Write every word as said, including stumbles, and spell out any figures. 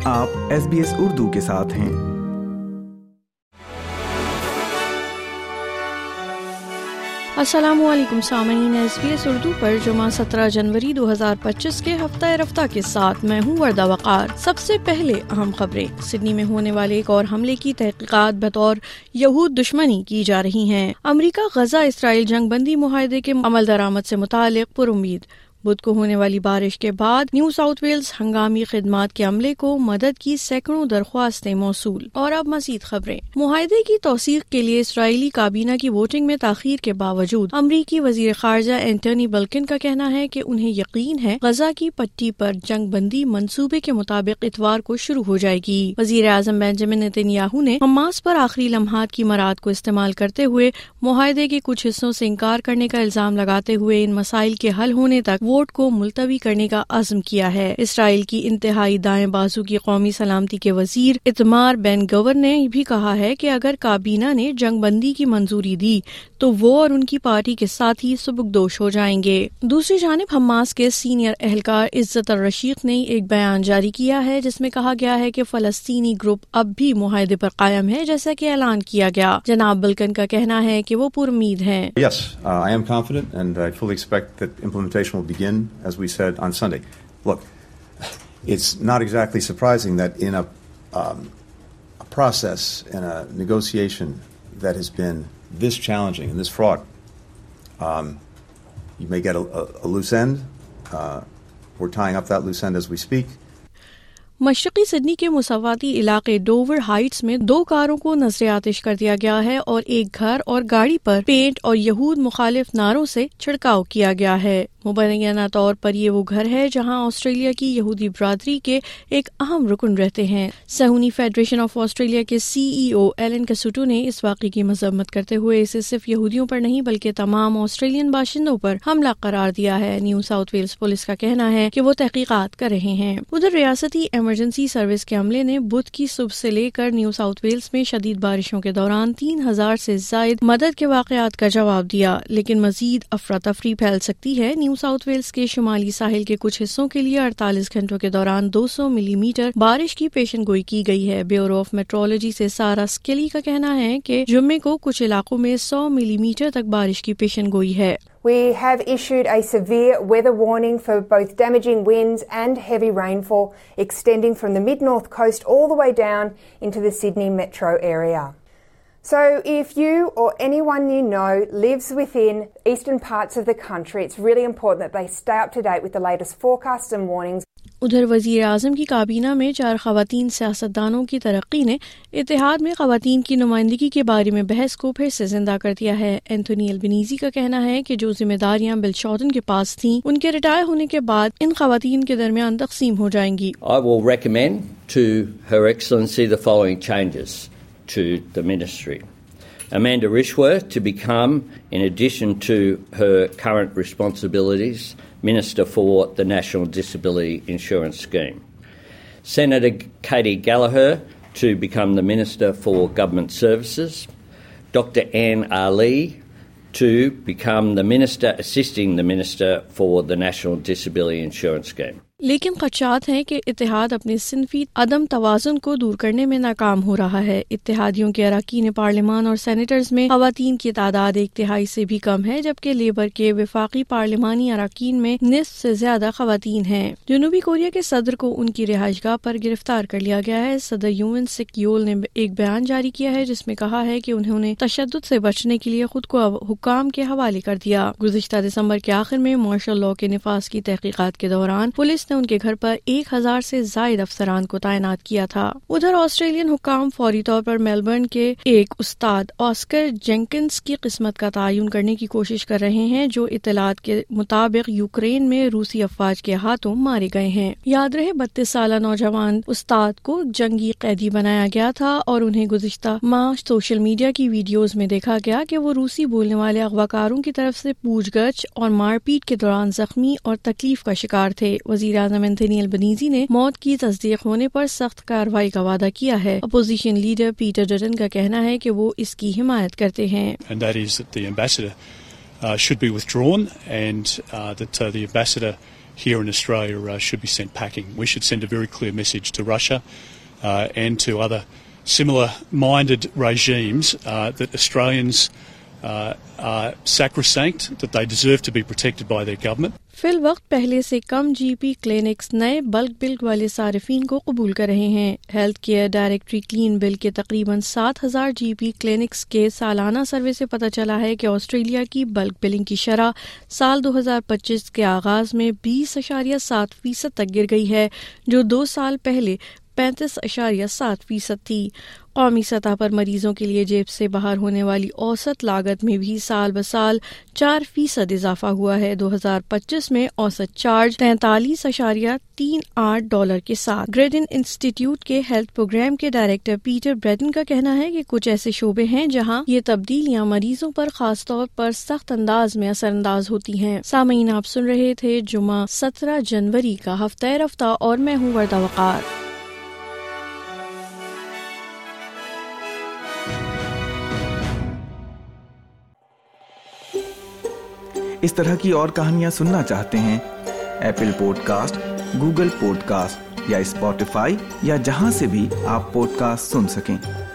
आप S B S Urdu के साथ हैं। अस्सलामुअलैकुम सामीन, एस बी एस उर्दू पर जुमा सत्रह जनवरी दो हज़ार पच्चीस के हफ्ता रफ्ता के साथ मैं हूँ वर्दा वकार। सबसे पहले अहम खबरें। सिडनी में होने वाले एक और हमले की तहकीकात बतौर यहूद दुश्मनी की जा रही हैं। अमरीका गजा इसराइल जंग बंदी मुआहदे के अमल दरामद से मुतालिक पुरुम्मीद। बुध को होने वाली बारिश के बाद न्यू साउथ वेल्स हंगामी खिदमात के अमले को मदद की सैकड़ों दरख्वास्तें मौसूल। और अब मजीद खबरें। मुआहदे की तौसीक के लिए इसराइली काबीना की वोटिंग में ताखीर के बावजूद अमरीकी वजीर खारजा एंटनी ब्लिंकन का कहना है कि उन्हें यकीन है गजा की पट्टी पर जंग बंदी मंसूबे के मुताबिक इतवार को शुरू हो जाएगी। वजीर आजम बेंजामिन नेतन्याहू ने हमास पर आखिरी लम्हात की मराद को इस्तेमाल करते हुए मुआहदे के कुछ हिस्सों से इनकार करने का इल्जाम लगाते हुए इन मसाइल के हल होने तक वोट को मुलतवी करने का अज़्म किया है। इसराइल की इंतहाई दाएं बाजू की कौमी सलामती के वजीर इतमार बेन गवर ने भी कहा है कि अगर काबीना ने जंग बंदी की मंजूरी दी तो वो और उनकी पार्टी के साथी सुबुकदोश हो जाएंगे। दूसरी जानिब हमास के सीनियर एहलकार इज्जत अल रशीद ने एक बयान जारी किया है जिसमें कहा गया है कि फलस्तीनी ग्रुप अब भी मुआहदे पर कायम है, जैसा कि ऐलान किया गया। जनाब बिल्कन का कहना है कि वो पुरुम्मीद हैं। Yes, uh, I am confident and I fully expect that implementation will begin, as we said on Sunday. Look, it's not exactly surprising that in a, um, a process and a negotiation that has been this challenging and this fraught, um, you may get a, a, a loose end. Uh, we're tying up that loose end as we speak. मशरकी Sydney के मुसव्वाती इलाके Dover Heights में दो कारों को नजर आतिश कर दिया गया है और एक घर और गाड़ी पर पेंट और यहूद मुखालिफ नारों से छिड़काव किया गया है। मुबैना तौर पर ये वो घर है जहां ऑस्ट्रेलिया की यहूदी बरादरी के एक अहम रुकन रहते हैं। सहूनी फेडरेशन ऑफ ऑस्ट्रेलिया के सीईओ एलन कसुटो ने इस वाक़े की मजम्मत करते हुए इसे सिर्फ यहूदियों पर नहीं बल्कि तमाम ऑस्ट्रेलियन बाशिंदों पर हमला करार दिया है। न्यू साउथ वेल्स पुलिस का कहना है कि वो तहकीकात कर रहे हैं। उधर रियासती इमरजेंसी सर्विस के अमले ने बुध की सुबह से लेकर न्यू साउथ वेल्स में शदीद बारिशों के दौरान तीन हजार से जायद मदद के वाकयात का जवाब दिया, लेकिन मजीद अफरा तफरी फैल सकती है। न्यू साउथ वेल्स के शुमाली साहिल के कुछ हिस्सों के लिए अड़तालीस घंटों के दौरान दो सौ मिलीमीटर बारिश की पेशनगोई की गई है। ब्यूरो ऑफ मेट्रोलॉजी से सारा स्केली का कहना है कि जुम्मे को कुछ इलाकों में सौ मिलीमीटर तक बारिश की पेशनगोई है। We have issued a severe weather warning for both damaging winds and heavy rainfall extending from the mid-north coast all the way down into the Sydney metro area. So if you or anyone you know lives within eastern parts of the country, it's really important that they stay up to date with the latest forecasts and warnings. उधर वजीर आजम की काबीना में चार खवातीन सियासतदानों की तरक्की ने इत्तेहाद में खवातीन की नुमाइंदगी के बारे में बहस को फिर से जिंदा कर दिया है। एंथोनी अल्बनीज़ी का कहना है कि जो जिम्मेदारियां बिल शॉर्टन के पास थीं, उनके रिटायर होने के बाद इन खवातीन के दरमियान तकसीम हो जाएंगी। I will recommend to Her Excellency the following changes to the ministry. Amanda Rishworth to become, in addition to her current responsibilities, Minister for the National Disability Insurance Scheme. Senator Katie Gallagher to become the Minister for Government Services. Doctor Anne Ali to become the Minister assisting the Minister for the National Disability Insurance Scheme. लेकिन खदशात हैं कि इत्तेहाद अपने सिनफी अदम तवाज़ुन को दूर करने में नाकाम हो रहा है। इत्तेहादियों के अरकान पार्लिमान और सेनेटर्स में खवातीन की तादाद एक तिहाई से भी कम है, जबकि लेबर के वफाकी पार्लिमानी अरकान में निस्फ से ज्यादा खवातीन हैं। जनूबी कोरिया के सदर को उनकी रिहाइशगाह पर गिरफ्तार कर लिया गया है। सदर यूएन सिक योल ने एक बयान जारी किया है जिसमें कहा है कि उन्होंने तशद्दुद से बचने के लिए खुद को हुक्काम के हवाले कर दिया। गुज़िश्ता दिसंबर के आखिर में मार्शल लॉ के निफाज की तहकीकात के दौरान पुलिस ने उनके घर पर एक हजार से जायद अफसरान को तैनात किया था। उधर ऑस्ट्रेलियन हुक्काम फौरी तौर पर मेलबर्न के एक उस्ताद ऑस्कर जेंकिंस की किस्मत का तयन करने की कोशिश कर रहे हैं, जो इत्तलात के मुताबिक यूक्रेन में रूसी अफवाज के हाथों मारे गए हैं। याद रहे बत्तीस साल नौजवान उस्ताद को जंगी कैदी बनाया गया था और उन्हें गुज़िश्ता माह सोशल मीडिया की वीडियोज में देखा गया कि वो रूसी बोलने वाले अगवाकारों की तरफ से पूछगछ और मारपीट के दौरान जख्मी और तकलीफ का शिकार थे। वज़ीर आज़म एंथनी अल्बनीज़ी ने मौत की तस्दीक होने पर सख्त कार्रवाई का वादा किया है। अपोजिशन लीडर पीटर डटन का कहना है कि वो इसकी हिमायत करते हैं। And that is that the ambassador uh, should be withdrawn and uh, that uh, the ambassador here in Australia uh, should be sent packing. We should send a very clear message to Russia uh, and to other similar-minded regimes uh, that Australians uh, are sacrosanct, that they deserve to be protected by their government. फिल वक्त पहले से कम GP clinics नए bulk bill वाले सारिफीन को कबूल कर रहे हैं। Health care directory clean bill के तकरीबन सात हजार जीपी क्लिनिक्स के सालाना सर्वे से पता चला है कि ऑस्ट्रेलिया की बल्क बिलिंग की शरह साल दो हजार पच्चीस के आगाज में बीस अशारिया सात फीसद तक गिर गई है, जो दो साल पहले पैंतीस अशारिया सात फीसद थी। कौमी सतह पर मरीजों के लिए जेब से बाहर होने वाली औसत लागत में भी साल ब साल चार फीसद इजाफा हुआ है। दो हजार पच्चीस में औसत चार्ज तैंतालीस अशारिया तीन आठ डॉलर के साथ। ग्रेडिन इंस्टीट्यूट के हेल्थ प्रोग्राम के डायरेक्टर पीटर ब्रेडन का कहना है कि कुछ ऐसे शोबे हैं जहां ये तब्दीलियां मरीजों पर खास तौर पर सख्त अंदाज में असरअंदाज होती हैं। सामीन, आप सुन रहे थे जुमा सत्रह जनवरी का हफ्ता रफ्ता और मैं हूँ वर्दा वकार। इस तरह की और कहानियाँ सुनना चाहते हैं? एप्पल पॉडकास्ट, गूगल पॉडकास्ट या स्पॉटिफाई या जहां से भी आप पॉडकास्ट सुन सकें।